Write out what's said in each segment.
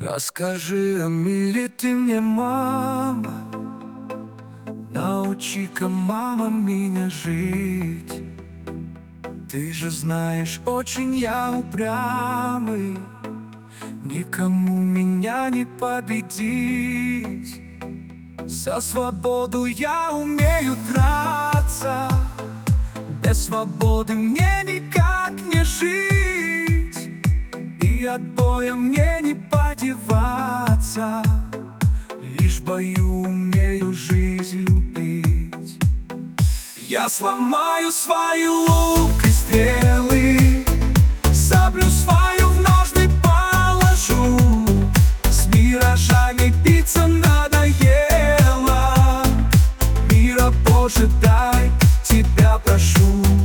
Расскажи о мире ты мне, мама. Научи-ка, мама, меня жить. Ты же знаешь, очень я упрямый, никому меня не победить. За свободу я умею драться, без свободы мне никак не жить. И от боя мне не подеваться, лишь бою умею жизнь любить. Я сломаю свои лук и стрелы, саблю свою в ножны положу. С миражами биться надоело, мира Боже, дай, тебя прошу.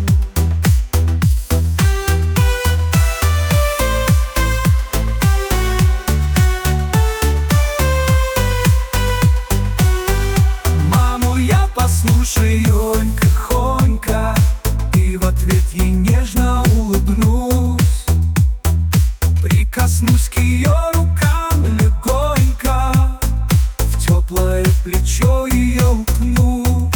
Послушай-онька, хонька, и в ответ ей нежно улыбнусь. Прикоснусь к ее рукам легонько, в теплое плечо ее уткнусь.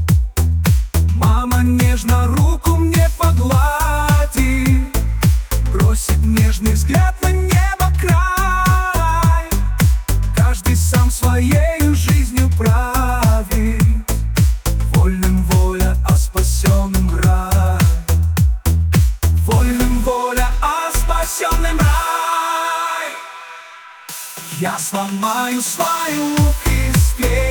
Мама нежно руку мне погладит, бросит нежный взгляд на небо край. Каждый сам своею жизнью правит, вольным воля, а спасенным рай. Вольным воля, а спасенным рай. Я сломаю свою лук и стрелы,